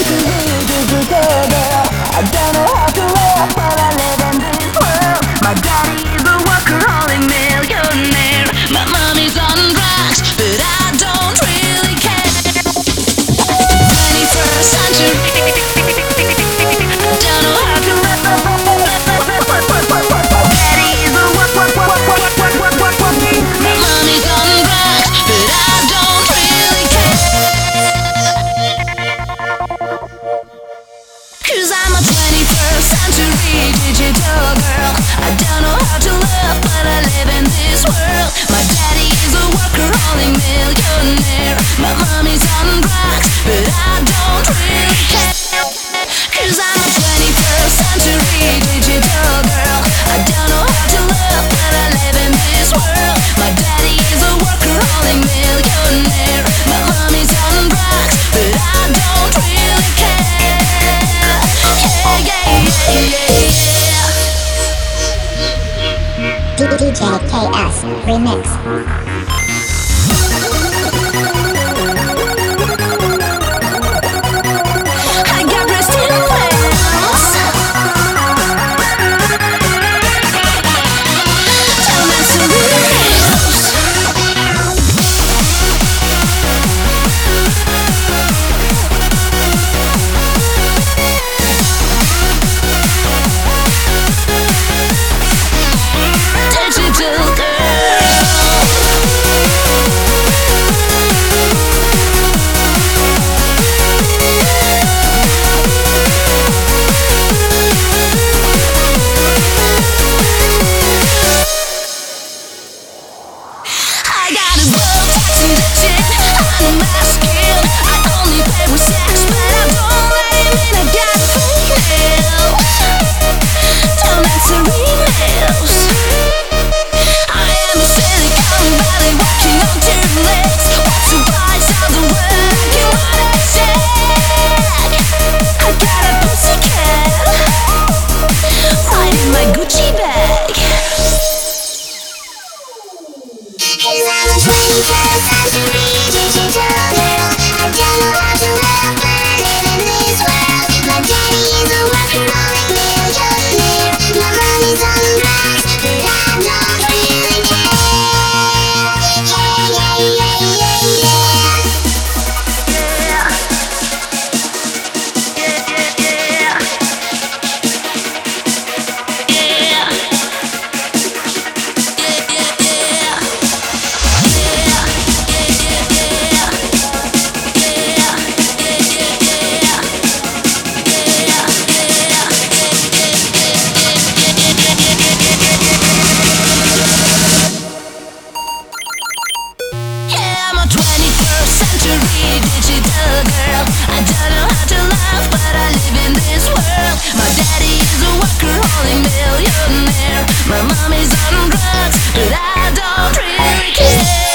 I don't know how to live, but I live in this world. My daddy is a workaholic millionaire. My mommy's on drugs, but I don't really care. 21st century, I don't know how to live. My daddy is a my mommy's on drugs, but I don't really care. 'Cause I'm a 21st century digital girl. I don't know how to love, but I live in this world. My daddy is a workaholic millionaire. My mommy's on drugs, but I don't really care. 'Cause I'm a 21st century digital girl. I don't know how to love, but I live in this world. My daddy is a workaholic millionaire. My mommy's on drugs, but I don't really care. DJ KS Remix. I got rest in plans. Don't mess digital girl. I got a world tax addiction. I'm masculine. I only play with sex, but I don't let him in. I got females. Don't answer emails. I am a Silicon Valley walking on two legs. What's the price of the world? I can write a check. I got a pussycat right in my Gucci bag. 'Cause I'm a 21st century digital girl. I don't know how to love, but I live in this world. My daddy is a workaholic millionaire. My mommy's on drugs, but I don't really care. I'm a 21st century digital girl. I don't know how to love, but I live in this world. My daddy is a workaholic millionaire. My mommy's on drugs, but I don't really care.